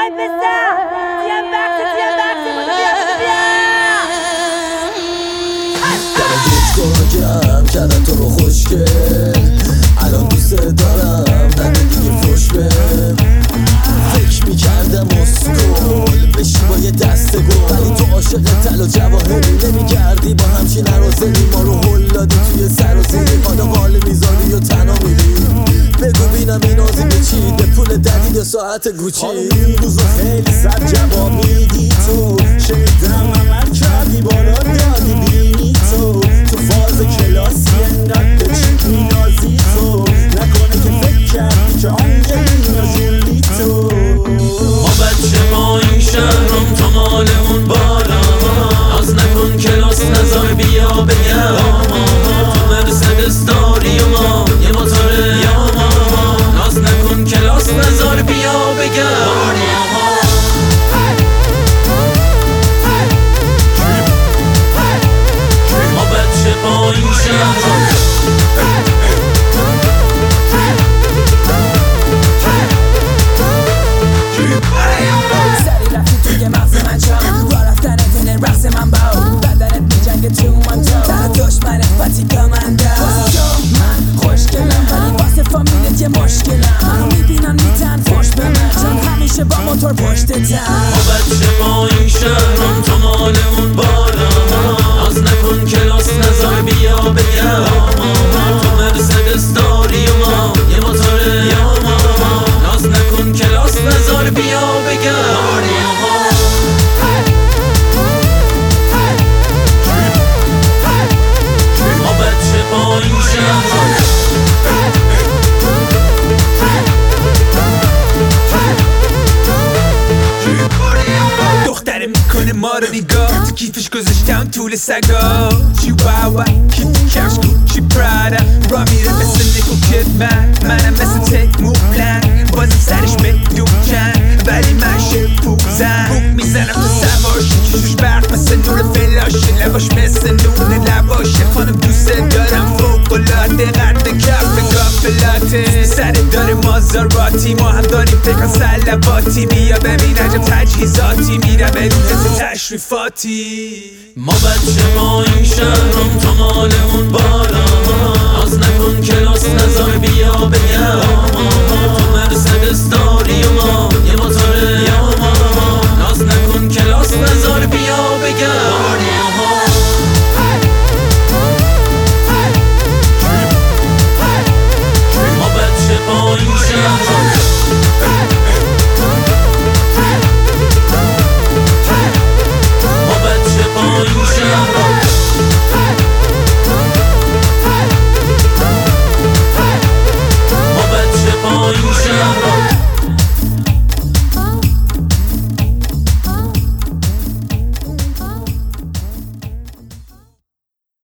های پسر تیم بخش گم کردم تو رو خوشگل الان دوست دارم نده دیگه فوش بهم فکر میکردم اسکول بشی با یه دسته گل ولی تو عاشق طلا و جواهری نمیکردی با همچین عروسری ما رو هل دادی توی سر و زیری حالا قاله میذاری و تنها میری بگو بینم این آزی به چی به پول ددید ساعت گوچی این روزو خیلی سر جواب میدی تو شنیدم عمل کردی بالا دادی بینی تو فاز کلاسی انقدر به چی مینازی تو نکنه که فکر کردی که آنجلینا جولی تو ما بچه ما این شهرم تو مال اون بالا ناز نکن کلاس نزار بیا بگم تو مرسدس داری و ما یه موتور یاما ناز نکن کلاس نزار بیا بگم ما بچه ما این شهرم سری رفتی توی مغز من چام را رفتن تنه رقص من باو بدنت میجنگه تو من تو در دشمنت فاتیکا من دا من خوشگلم ولی واسه فامیلت یه مشکلم منو میبینن میتن فوش به من چون همیشه با موتور پشتتم ما بچه ما این شهرم تو مال اون بالا ناز نکن کلاس نزار بیا بگم تو مرسدس داری و ما یه موتور یاما ناز نکن کلاس نزار بیا بگم ما بچه ما این شهرم دختره میکنه ما رو نگاه تو کیفش گذاشتم طول سگا چیواوا کیف کفش کوچی پرادا را میره مثل نیکو کدمن منم مثل تک موبلن بازم سرش به دوچن ولی من شپوزم بوک میزنم تو سواشی چشوش برق مثل نور فلاشه لباش مثل نور لباشه خانم دوست دارم فوقلاده قد کف گافلاته سر داره مازاراتی ما هم داریم فکر سلواتی بیا ببین عجب تجهیزاتی میره به روز تشریفاتی ما بچه ما این شهرم تو مال اون بالا ناز نکن کلاس نزار بیا بگم تو مرسدس داری و ما